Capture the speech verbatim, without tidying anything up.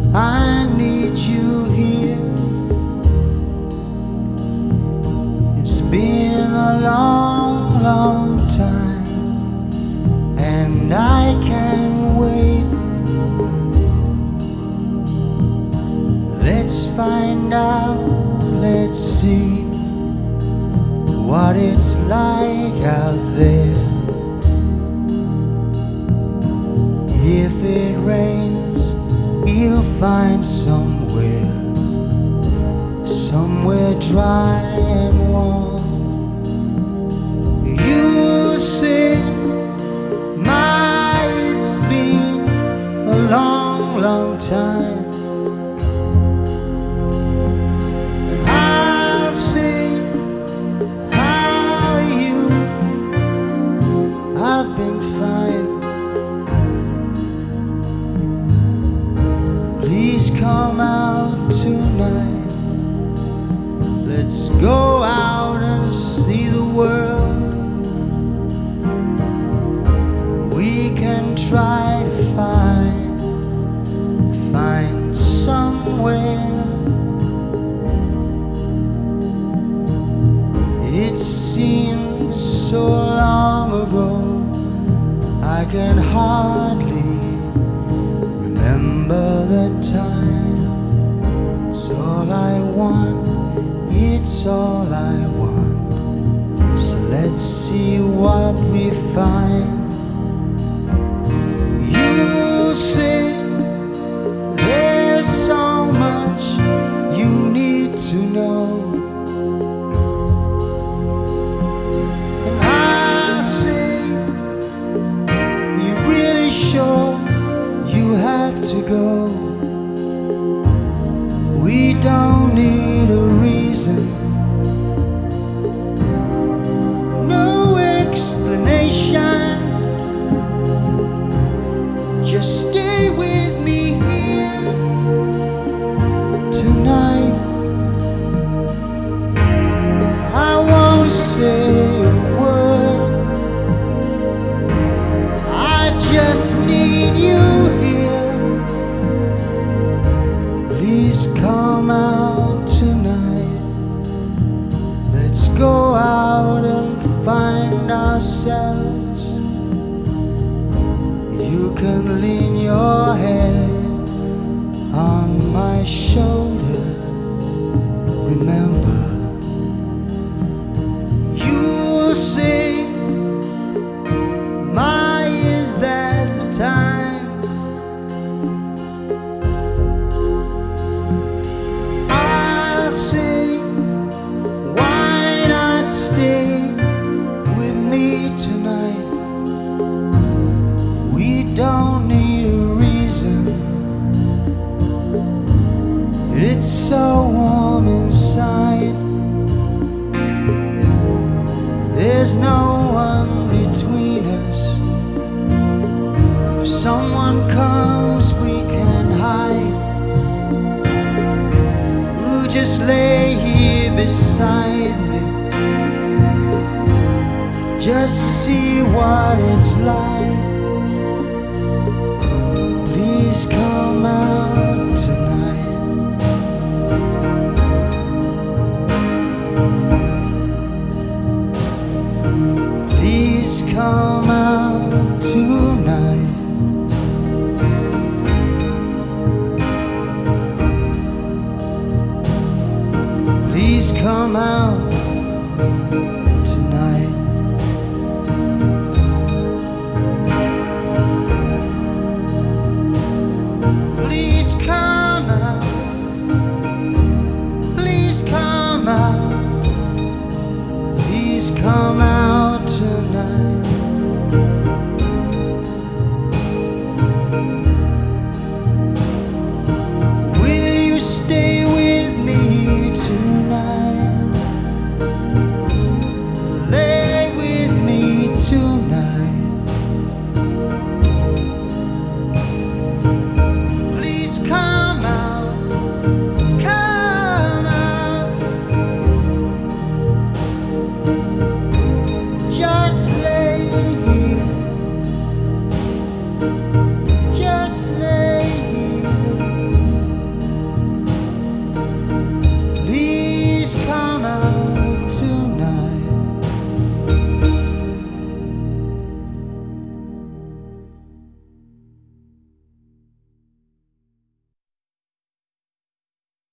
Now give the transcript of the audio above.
I need you here. It's been a long, long time, and I can't wait. Let's find out, let's see what it's like out there. If it rains, you'll find somewhere, somewhere dry and warm. You'll say, my, it's been a long, long time. And I'll say, how are you? I've been fine. Please come out tonight. Let's go out and see the world. We can try to find, find somewhere. It seems so long ago, I can hardly remember the time. It's all I want, it's all I want. So let's see what we find. You say there's so much you need to know, and I say, you really sure you have to go? We don't need a reason, no explanations. Just stay with me here tonight. I won't say a word, I just need you here. Please come out tonight. Let's go out and find ourselves. You can lean your head on my shoulder. Remember, you'll say, my, is that the time? I'll say, why not stay with me tonight? We don't need a reason. It's so warm inside. There's no one between us. If someone comes, we can hide. We'll just lay here beside me. Just see what it's like. Please come out tonight. Please come out tonight. Please come out tonight. Please come out. Please come out. Please come out tonight. Will you stay with me tonight? Lay with me tonight. Please come out. Come out. love.